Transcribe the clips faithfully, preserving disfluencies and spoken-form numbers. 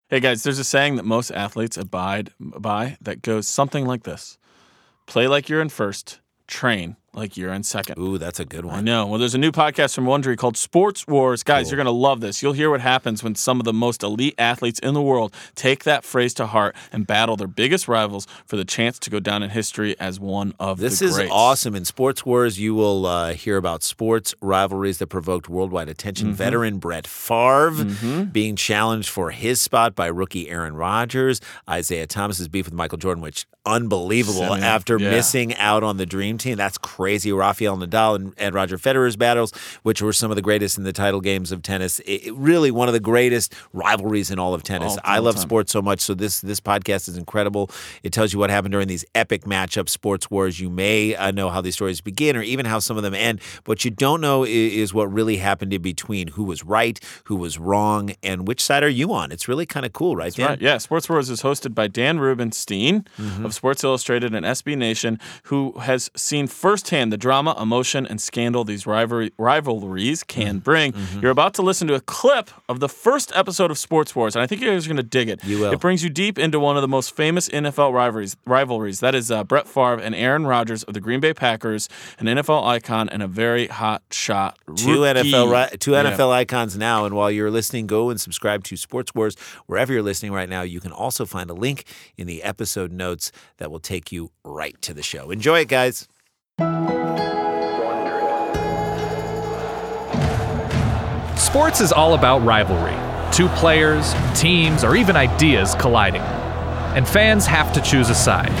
Hey, guys, there's a saying that most athletes abide by that goes something like this. Play like you're in first, train like you're in second. Ooh, that's a good one. I know. Well, there's a new podcast from Wondery called Sports Wars. Guys, Cool. You're going to love this. You'll hear what happens when some of the most elite athletes in the world take that phrase to heart and battle their biggest rivals for the chance to go down in history as one of This the is greats. awesome. In Sports Wars, you will uh, hear about sports rivalries that provoked worldwide attention. Mm-hmm. Veteran Brett Favre Mm-hmm. being challenged for his spot by rookie Aaron Rodgers. Isaiah Thomas's beef with Michael Jordan, which unbelievable Semi- after yeah. missing out on the Dream Team. That's crazy. Rafael Nadal and, and Roger Federer's battles, which were some of the greatest in the title games of tennis. It, it really one of the greatest rivalries in all of tennis. All- I all love time. sports so much, so this this podcast is incredible. It tells you what happened during these epic matchups, Sports Wars. You may uh, know how these stories begin or even how some of them end. What you don't know is, is what really happened in between, who was right, who was wrong, and which side are you on. It's really kind of cool, right, Dan? Right. Yeah, Sports Wars is hosted by Dan Rubenstein Mm-hmm. of Sports Illustrated and S B Nation, who has seen firsthand the drama, emotion, and scandal these rivalry- rivalries can bring. Mm-hmm. You're about to listen to a clip of the first episode of Sports Wars, and I think you guys are going to dig it. You will. It brings you deep into one of the most famous N F L rivalries. Rivalries that is uh, Brett Favre and Aaron Rodgers of the Green Bay Packers, an N F L icon and a very hot shot Two N F L rookie. ri- two Yeah. N F L icons now, and while you're listening, go and subscribe to Sports Wars wherever you're listening right now. You can also find a link in the episode notes that will take you right to the show. Enjoy it, guys. Sports is all about rivalry. Two players, teams, or even ideas colliding. And fans have to choose a side.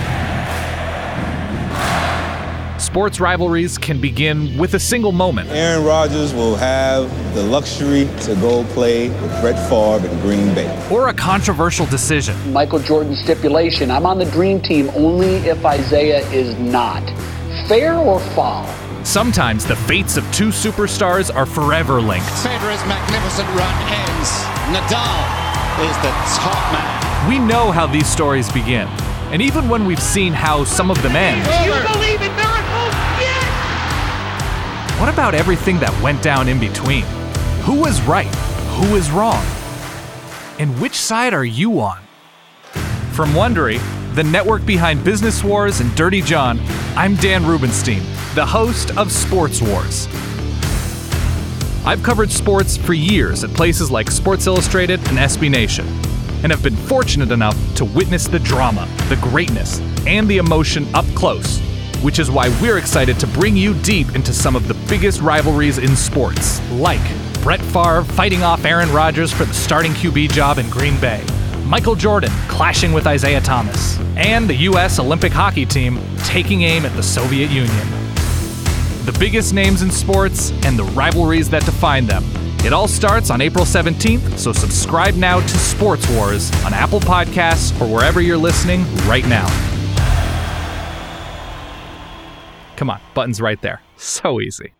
Sports rivalries can begin with a single moment. Aaron Rodgers will have the luxury to go play with Brett Favre in Green Bay. Or a controversial decision. Michael Jordan stipulation. I'm on the dream team only if Isaiah is not. Fair or foul? Sometimes the fates of two superstars are forever linked. Federer's magnificent run ends. Nadal is the top man. We know how these stories begin. And even when we've seen how some of them end, You believe in miracles? Yes! what about everything that went down in between? Who was right? Who is wrong? And which side are you on? From Wondery, the network behind Business Wars and Dirty John, I'm Dan Rubenstein, the host of Sports Wars. I've covered sports for years at places like Sports Illustrated and S B Nation, and have been fortunate enough to witness the drama, the greatness, and the emotion up close, which is why we're excited to bring you deep into some of the biggest rivalries in sports, like Brett Favre fighting off Aaron Rodgers for the starting Q B job in Green Bay, Michael Jordan clashing with Isaiah Thomas, and the U S Olympic hockey team taking aim at the Soviet Union. The biggest names in sports and the rivalries that define them. It all starts on April seventeenth, so subscribe now to Sports Wars on Apple Podcasts or wherever you're listening right now. Come on, button's right there. So easy.